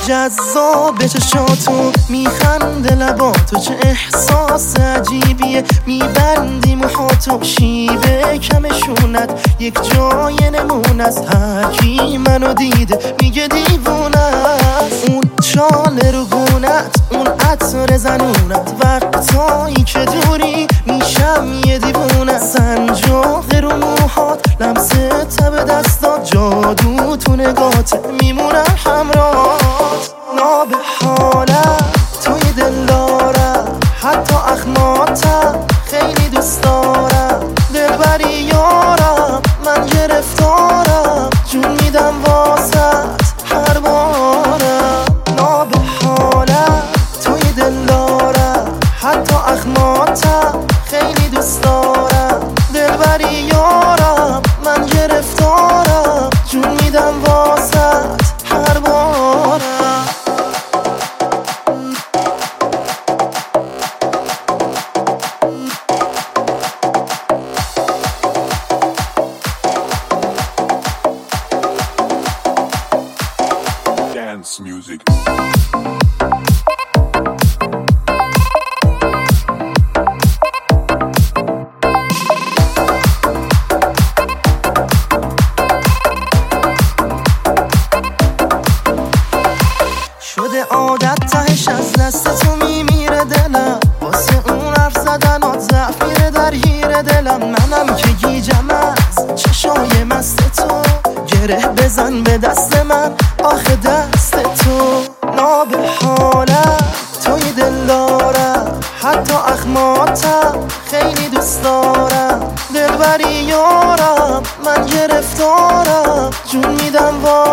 جذاب چشاتون میخنده لباتو، چه احساس عجیبیه میبندی موهاتو، شیبه کمشونت یک جای نمونه است، هر کی منو دیده میگه دیوونه است. اون چاله رو گونت، اون عطر زنونت، وقتایی که دوری میشم یه دیوونه. سنجاق رو موهات، لمس تب دستات، جادو تو نگات میمونم همراهات. ناب حالت توی دل دارم، حتی اخماتم خیلی دوست دارم. دلبری یارم من گرفتارم، جون میدم واسط هر بارم. ناب حالت توی دل دارم، حتی اخماتم خیلی دوست دارم. دلبری یارم من گرفتارم، جون میدم واسط هر بارم. Dance music. شده عادت تهش از دست تو میمیره دلم، واسه اون حرف زدنات ضعف میره درگیر دلم. منم که گیجم از چشای مست تو، گره بزن به دست من آخه دست تو. ناب حالت توی دل دارم، حتی اخماتم خیلی دوست دارم. دلبری یارم من گرفتارم، جون میدم